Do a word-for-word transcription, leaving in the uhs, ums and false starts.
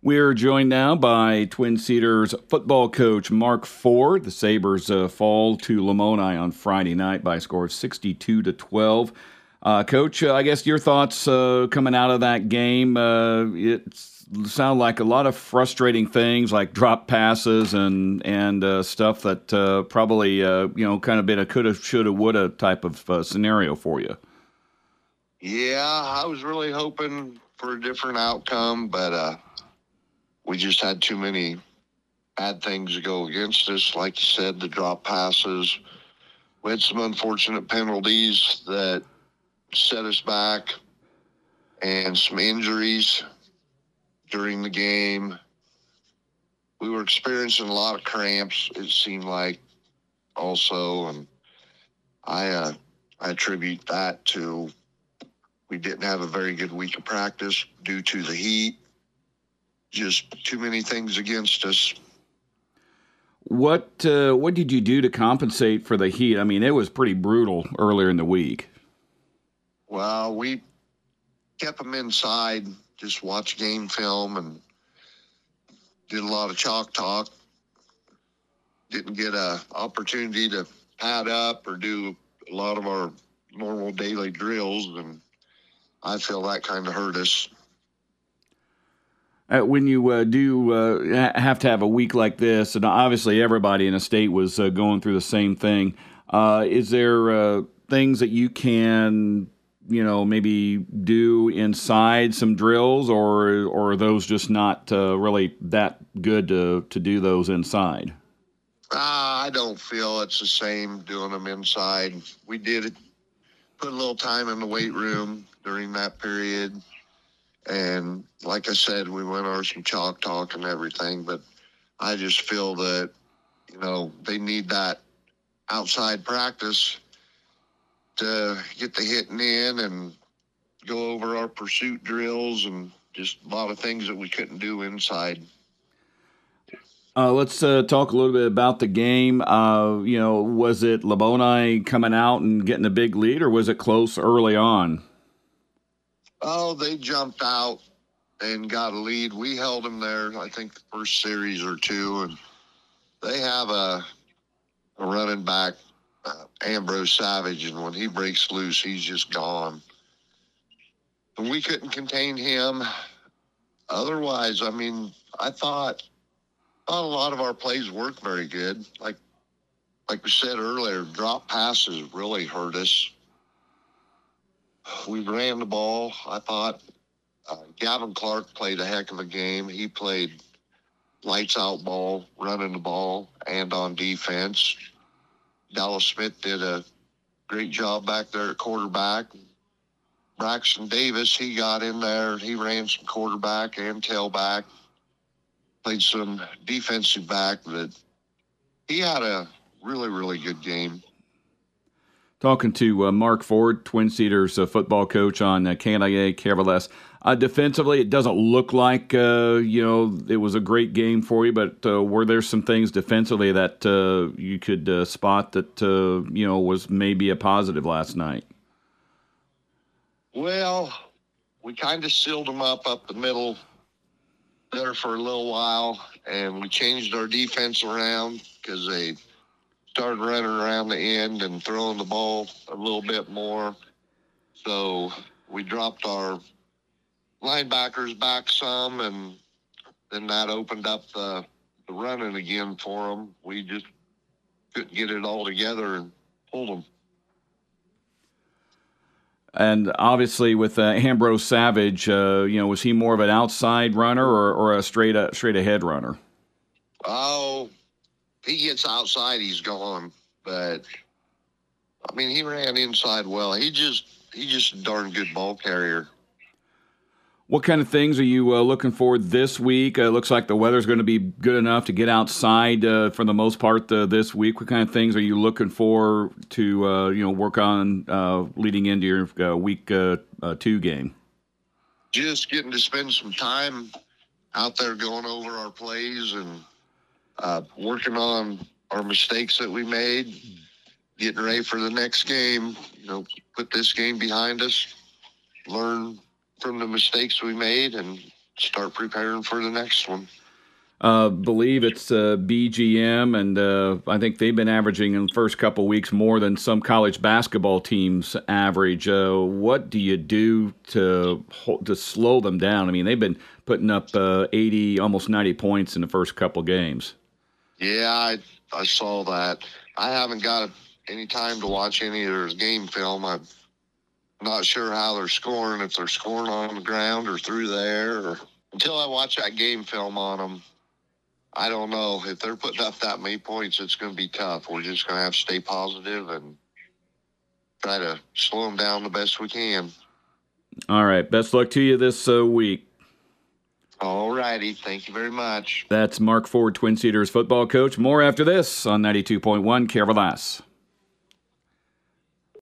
We're joined now by Twin Cedars football coach Mark Ford. The Sabres uh, fall to Lamoni on Friday night by a score of sixty-two to twelve. Uh, Coach, uh, I guess your thoughts uh, coming out of that game. Uh, it sounded like a lot of frustrating things, like drop passes and and uh, stuff that uh, probably uh, you know kind of been a coulda, shoulda, woulda type of uh, scenario for you. Yeah, I was really hoping for a different outcome, but uh, we just had too many bad things go against us. Like you said, the drop passes. We had some unfortunate penalties that set us back and some injuries during the game. We were experiencing a lot of cramps, it seemed like, also. And I, uh, I attribute that to we didn't have a very good week of practice due to the heat. Just too many things against us. What uh, what did you do to compensate for the heat? I mean, it was pretty brutal earlier in the week. Well, we kept them inside, just watched game film and did a lot of chalk talk. Didn't get a opportunity to pad up or do a lot of our normal daily drills, and I feel that kind of hurt us. Uh, when you uh, do uh, have to have a week like this, and obviously everybody in the state was uh, going through the same thing, uh, is there uh, things that you can, you know, maybe do inside some drills, or or are those just not uh, really that good to, to do those inside? Uh, I don't feel it's the same doing them inside. We did put a little time in the weight room during that period. And like I said, we went over some chalk talk and everything, but I just feel that, you know, they need that outside practice to get the hitting in and go over our pursuit drills and just a lot of things that we couldn't do inside. Uh, let's uh, talk a little bit about the game. Uh, you know, was it Lamoni coming out and getting a big lead, or was it close early on? Oh, they jumped out and got a lead. We held them there, I think, the first series or two, and they have a, a running back, uh, Ambrose Savage, and when he breaks loose, he's just gone. And we couldn't contain him. Otherwise, I mean, I thought, thought a lot of our plays worked very good. Like, like we said earlier, drop passes really hurt us. We ran the ball. I thought uh, Gavin Clark played a heck of a game. He played lights out ball, running the ball, and on defense. Dallas Smith did a great job back there at quarterback. Braxton Davis, he got in there. He ran some quarterback and tailback. Played some defensive back, but he had a really, really good game. Talking to uh, Mark Ford, Twin Cedars uh, football coach on uh, K N I A K R L S. Uh, defensively, it doesn't look like uh, you know it was a great game for you, but uh, were there some things defensively that uh, you could uh, spot that uh, you know was maybe a positive last night? Well, we kind of sealed them up up the middle there for a little while, and we changed our defense around because they started running around the end and throwing the ball a little bit more. So we dropped our linebackers back some, and then that opened up the, the running again for them. We just couldn't get it all together and pull them. And obviously, with uh, Ambrose Savage, uh, you know, was he more of an outside runner or, or a straight uh, straight ahead runner? Oh, he gets outside, he's gone. But I mean, he ran inside well. He just he just a darn good ball carrier. What kind of things are you uh, looking for this week? Uh, looks like the weather's going to be good enough to get outside uh, for the most part uh, this week. What kind of things are you looking for to uh, you know work on uh, leading into your uh, week uh, uh, two game? Just getting to spend some time out there going over our plays and uh, working on our mistakes that we made, getting ready for the next game. You know, put this game behind us, learn from the mistakes we made, and start preparing for the next one. Uh, believe it's uh, B G M, and uh, I think they've been averaging in the first couple weeks more than some college basketball teams average. Uh, what do you do to to slow them down? I mean, they've been putting up uh, eighty, almost ninety points in the first couple games. Yeah, I I saw that. I haven't got any time to watch any of their game film. I'm not sure how they're scoring, if they're scoring on the ground or through the air. Or, until I watch that game film on them, I don't know. If they're putting up that many points, it's going to be tough. We're just going to have to stay positive and try to slow them down the best we can. All right. Best luck to you this uh, week. All righty. Thank you very much. That's Mark Ford, Twin Cedars football coach. More after this on ninety-two point one K R V L A S.